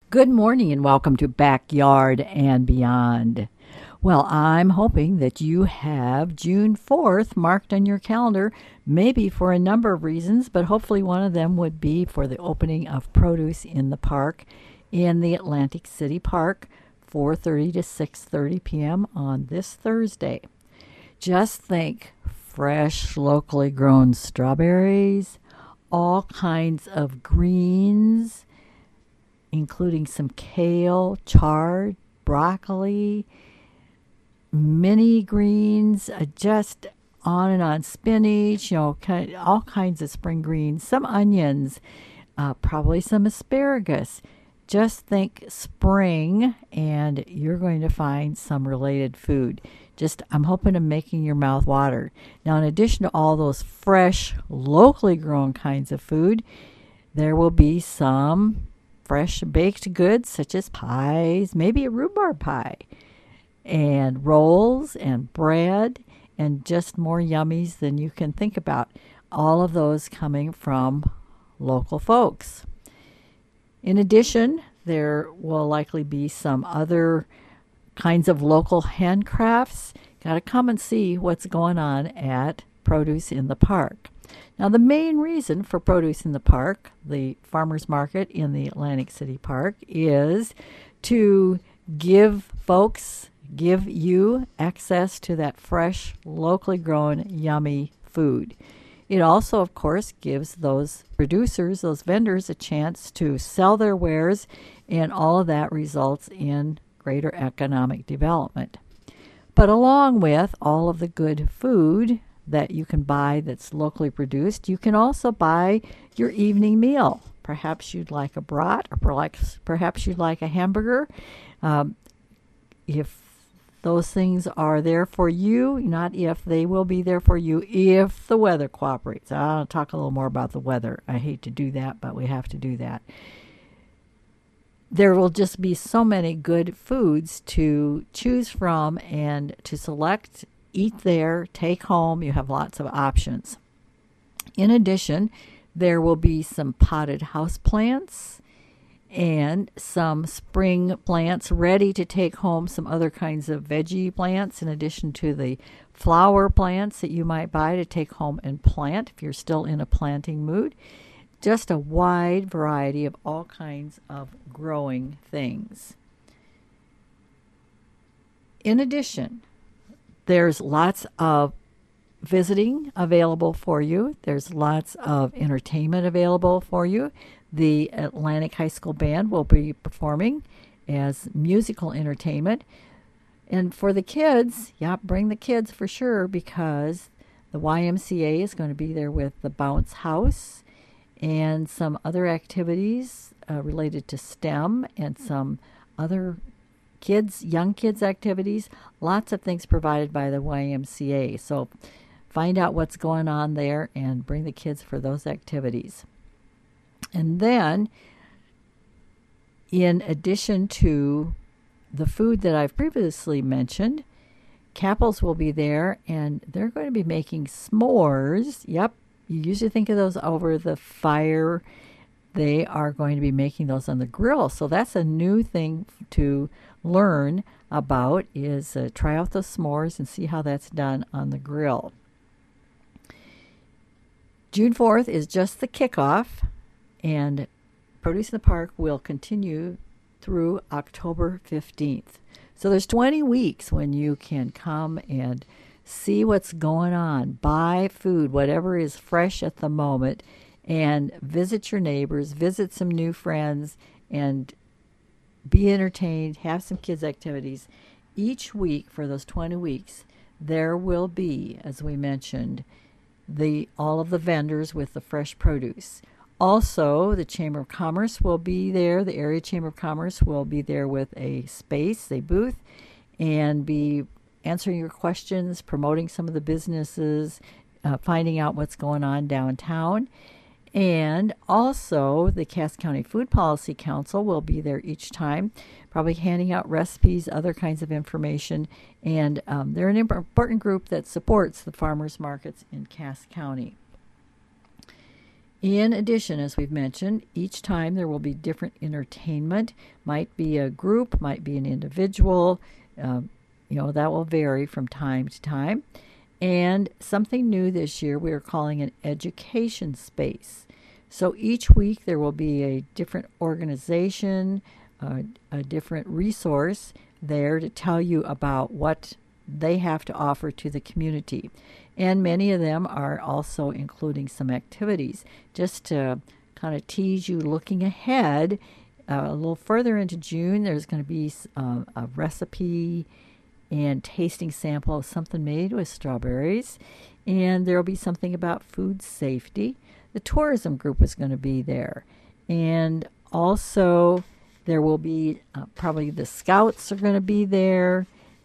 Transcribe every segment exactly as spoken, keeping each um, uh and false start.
Good morning and welcome to Backyard and Beyond. Well, I'm hoping that you have June fourth marked on your calendar, maybe for a number of reasons, but hopefully one of them would be for the opening of Produce in the Park in the Atlantic City Park, four thirty to six thirty p.m. on this Thursday. Just think, fresh, locally grown strawberries, all kinds of greens, including some kale, chard, broccoli, mini greens, uh, just on and on, spinach, you know, kind all kinds of spring greens, some onions, uh, probably some asparagus. Just think spring, and you're going to find some related food. Just, I'm hoping I'm making your mouth water. Now, in addition to all those fresh, locally grown kinds of food, there will be some fresh baked goods such as pies, maybe a rhubarb pie, and rolls and bread, and just more yummies than you can think about. All of those coming from local folks. In addition, there will likely be some other kinds of local handcrafts. Got to come and see what's going on at Produce in the Park. Now, the main reason for Produce in the Park, the farmers market in the Atlantic City Park, is to give folks, give you access to that fresh, locally grown, yummy food. It also, of course, gives those producers, those vendors, a chance to sell their wares, and all of that results in greater economic development. But along with all of the good food that you can buy that's locally produced, you can also buy your evening meal. Perhaps you'd like a brat, or perhaps, perhaps you'd like a hamburger. Um, if those things are there for you, not if, they will be there for you if the weather cooperates. I'll talk a little more about the weather. I hate to do that, but we have to do that. There will just be so many good foods to choose from and to select. Eat there, take home. You have lots of options. In addition, there will be some potted house plants and some spring plants ready to take home, some other kinds of veggie plants in addition to the flower plants that you might buy to take home and plant if you're still in a planting mood. Just a wide variety of all kinds of growing things. In addition, there's lots of visiting available for you. There's lots of entertainment available for you. The Atlantic High School Band will be performing as musical entertainment. And for the kids, yeah, bring the kids for sure, because the Y M C A is going to be there with the Bounce House and some other activities uh, related to STEM and some other kids, young kids activities, lots of things provided by the Y M C A. So find out what's going on there and bring the kids for those activities. And then, in addition to the food that I've previously mentioned, Capples will be there, and they're going to be making s'mores. Yep, you usually think of those over the fire. They are going to be making those on the grill. So that's a new thing to learn about, is uh, try out those s'mores and see how that's done on the grill. June fourth is just the kickoff, and Produce in the Park will continue through October fifteenth. So there's twenty weeks when you can come and see what's going on, buy food, whatever is fresh at the moment, and visit your neighbors, visit some new friends, and be entertained, have some kids' activities. Each week for those twenty weeks, there will be, as we mentioned, the all of the vendors with the fresh produce. Also, the Chamber of Commerce will be there. The Area Chamber of Commerce will be there with a space, a booth, and be answering your questions, promoting some of the businesses, uh, finding out what's going on downtown. And also, the Cass County Food Policy Council will be there each time, probably handing out recipes, other kinds of information. And um, they're an important group that supports the farmers markets in Cass County. In addition, as we've mentioned, each time there will be different entertainment. Might be a group, might be an individual. Uh, you know, that will vary from time to time. And something new this year we are calling an education space. So each week there will be a different organization, uh, a different resource there to tell you about what they have to offer to the community. And many of them are also including some activities. Just to kind of tease you looking ahead, uh, a little further into June, there's going to be uh, a recipe and tasting sample of something made with strawberries. And there will be something about food safety. The tourism group is going to be there. And also there will be uh, probably the scouts are going to be there.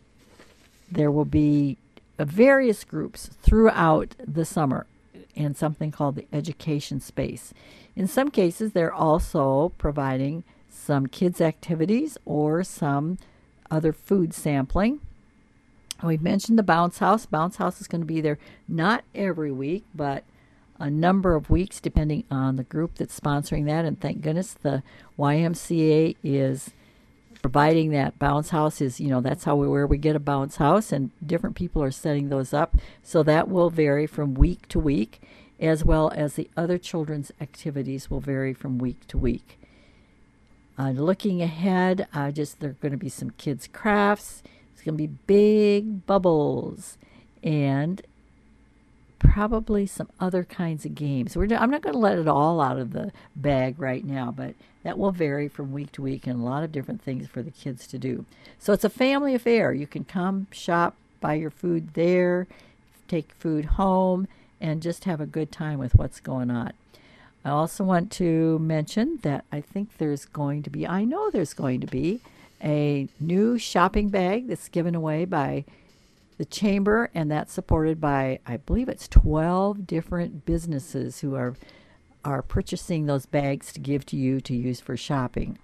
There will be uh, various groups throughout the summer in something called the education space. In some cases, they're also providing some kids' activities or some other food sampling. We've mentioned the Bounce House. Bounce House is going to be there not every week, but a number of weeks depending on the group that's sponsoring that. And thank goodness the Y M C A is providing that. Bounce House is, you know, that's how we where we get a bounce house, and different people are setting those up. So that will vary from week to week, as well as the other children's activities will vary from week to week. Uh, looking ahead, uh, just there are going to be some kids' crafts. It's going to be big bubbles and probably some other kinds of games. We're, I'm not going to let it all out of the bag right now, but that will vary from week to week and a lot of different things for the kids to do. So it's a family affair. You can come shop, buy your food there, take food home, and just have a good time with what's going on. I also want to mention that I think there's going to be, I know there's going to be a new shopping bag that's given away by the Chamber, and that's supported by, I believe it's twelve different businesses who are are purchasing those bags to give to you to use for shopping.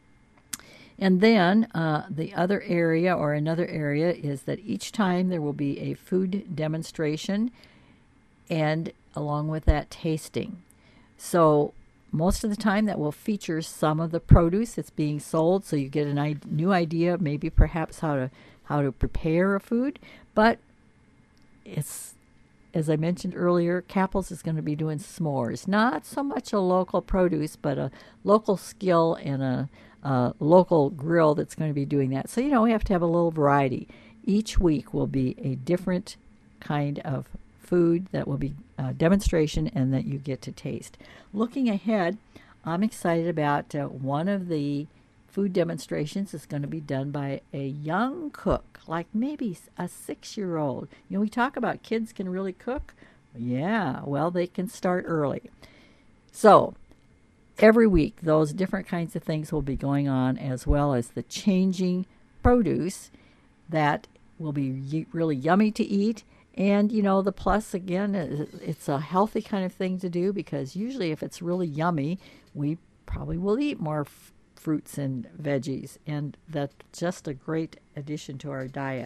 And then uh, the other area or another area is that each time there will be a food demonstration and along with that tasting. So most of the time that will feature some of the produce that's being sold, so you get a I- new idea, maybe perhaps how to how to prepare a food. But it's, as I mentioned earlier, Capples is going to be doing s'mores. Not so much a local produce, but a local skill and a, a local grill that's going to be doing that. So, you know, we have to have a little variety. Each week will be a different kind of food that will be a demonstration and that you get to taste. Looking ahead, I'm excited about uh, one of the food demonstrations is going to be done by a young cook, like maybe a six-year-old. You know, we talk about kids can really cook. Yeah, well, they can start early. So every week, those different kinds of things will be going on, as well as the changing produce that will be really yummy to eat. And, you know, the plus, again, it's a healthy kind of thing to do, because usually if it's really yummy, we probably will eat more f- fruits and veggies, and that's just a great addition to our diet.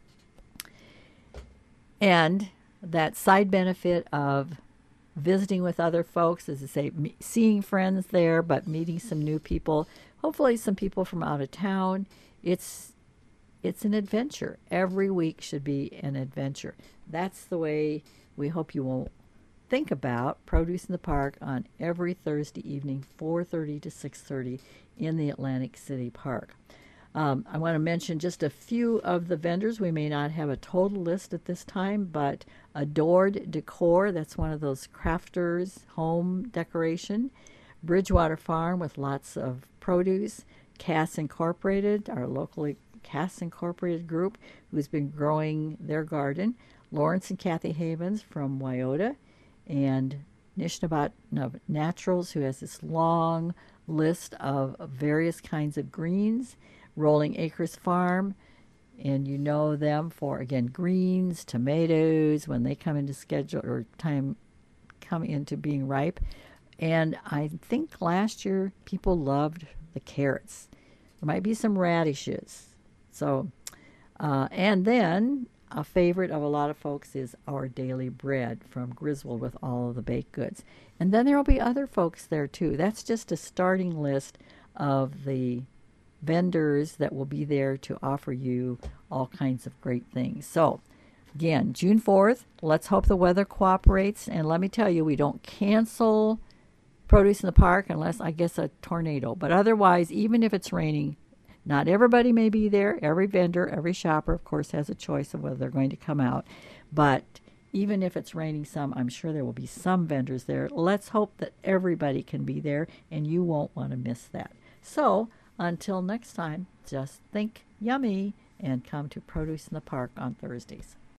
And that side benefit of visiting with other folks, as I say, me- seeing friends there, but meeting some new people, hopefully some people from out of town. It's it's an adventure. Every week should be an adventure. That's the way we hope you will think about Produce in the Park on every Thursday evening, four thirty to six thirty in the Atlantic City Park. Um, I want to mention just a few of the vendors. We may not have a total list at this time, but Adored Decor, that's one of those crafters, home decoration. Bridgewater Farm with lots of produce. Cass Incorporated, our locally Cass Incorporated group, who's been growing their garden. Lawrence and Kathy Havens from Wyoda. And Nishnabat Naturals, who has this long list of various kinds of greens. Rolling Acres Farm, and you know them for, again, greens, tomatoes, when they come into schedule or time come into being ripe. And I think last year people loved the carrots. There might be some radishes. So, uh, and then a favorite of a lot of folks is Our Daily Bread from Griswold with all of the baked goods. And then there will be other folks there too. That's just a starting list of the vendors that will be there to offer you all kinds of great things. So, again, June fourth, let's hope the weather cooperates. And let me tell you, we don't cancel Produce in the Park unless, I guess, a tornado. But otherwise, even if it's raining, not everybody may be there. Every vendor, every shopper, of course, has a choice of whether they're going to come out. But even if it's raining some, I'm sure there will be some vendors there. Let's hope that everybody can be there, and you won't want to miss that. So, until next time, just think yummy and come to Produce in the Park on Thursdays.